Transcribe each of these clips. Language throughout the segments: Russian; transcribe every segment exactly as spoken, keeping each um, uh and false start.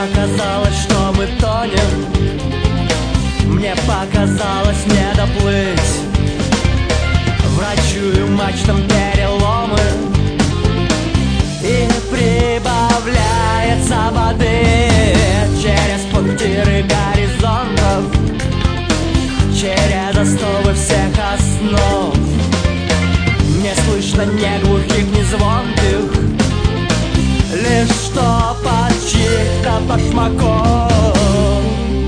показалось, что мы тонем. Мне показалось не доплыть. Врачую мачтам переломы, и прибавляется воды через пунктиры горизонтов, через остовы всех основ. Не слышно ни глухих, ни звонких, лишь топот чьих-то башмаков.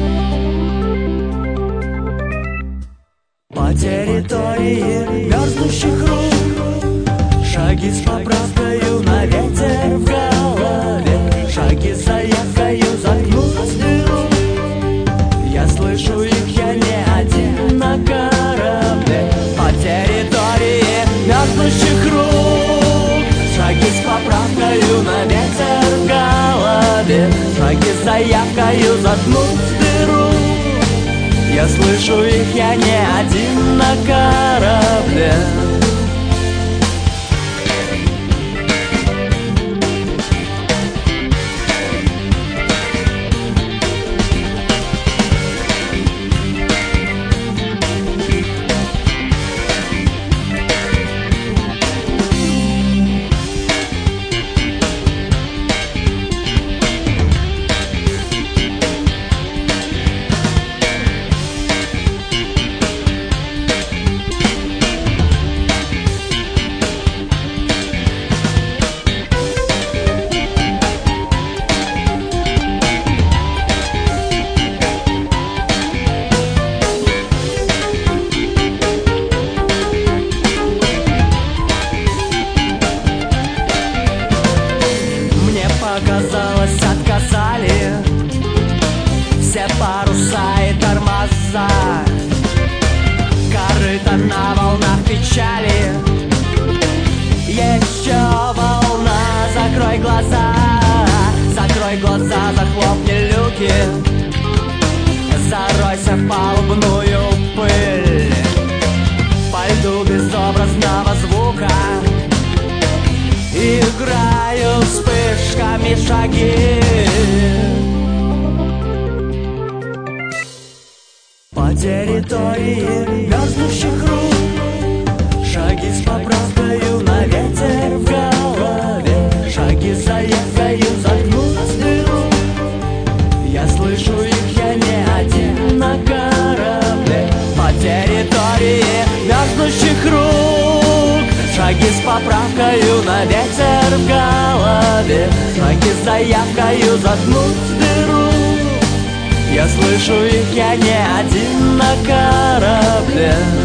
По территории мерзнущих рук шаги с поправкою на ветер в голове. Шаги за явкою заткнуть дыру. Я слышу их, я не один на корабле. По территории мерзнущих рук шаги с поправкою на ветер в голове. Шаги за явкою заткнуть дыру. Я слышу их, я не один на корабле. Казалось, отказали все паруса и тормоза. Корыто на волнах печали. Еще волна, закрой глаза. Закрой глаза, захлопни люки. Заройся в палубную пыль. По льду безобразного звука играют вспышками шаги. По территории мерзнущих рук шаги с поправкою на ветер в голове. Шаги за явкою заткнуть дыру. Я слышу их, я не один на корабле. По территории мерзнущих рук шаги с поправкою на ветер в голове. Шаги за явкою заткнуть дыру. Я слышу их, я не один на корабле.